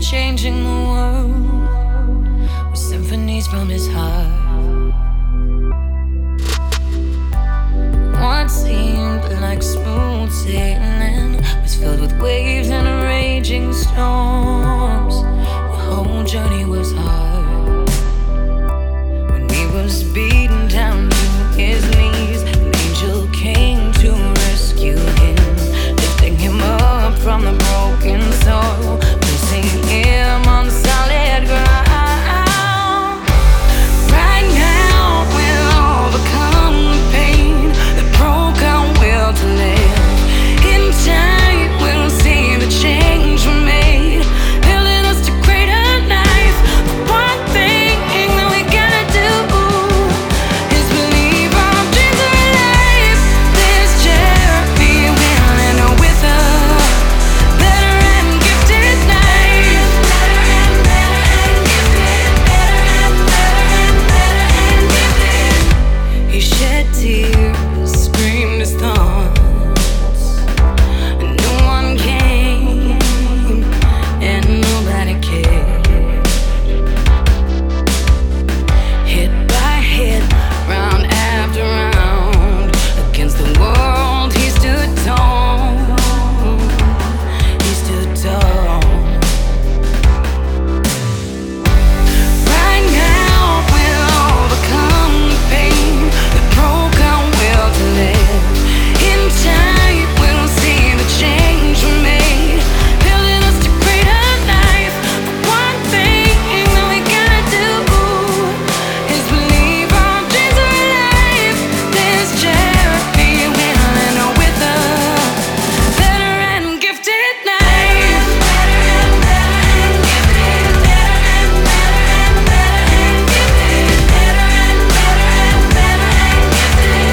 changing the world with symphonies from his heart. What seemed like smooth sailing was filled with waves and raging storms. The whole journey was hard. When he was beaten down to his knees, an angel came to rescue him, lifting him up from the broken soul, placing him on solid ground. Right now we'll overcome the pain that broke our will to live. In time we'll see the change we made, building us to greater life. The one thing that we gotta do is believe our dreams are alive. This Jeremy willing with a better and gifted life. Better and better and gifted. Better and better and better and gifted. He shed tears, screamed his thoughts, and no one came, and nobody cared. Hit by hit, round after round, against the world he stood tall. He stood tall. Right now we'll overcome the pain that broke our will to live. In time we'll see the change we made, building us to greater life. The one thing that we gotta do is believe our dreams are alive. There's Jeremy willing with a better and gifted life. Better and better and gifted. Better and better and better and gifted. Better and better and better and gifted.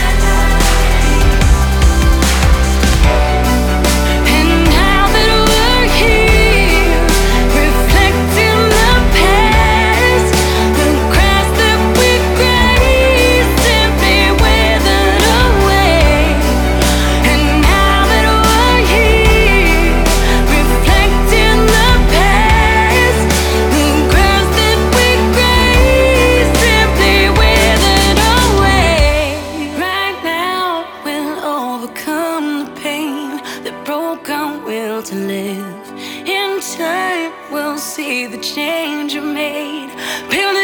And now that we're here, reflecting the past, the grass that we grazed simply withered away. And now that we're here, reflecting the past, the grass that we grazed simply withered away. Right now we'll overcome the pain that broke our will to live. In time we'll see the change you made, building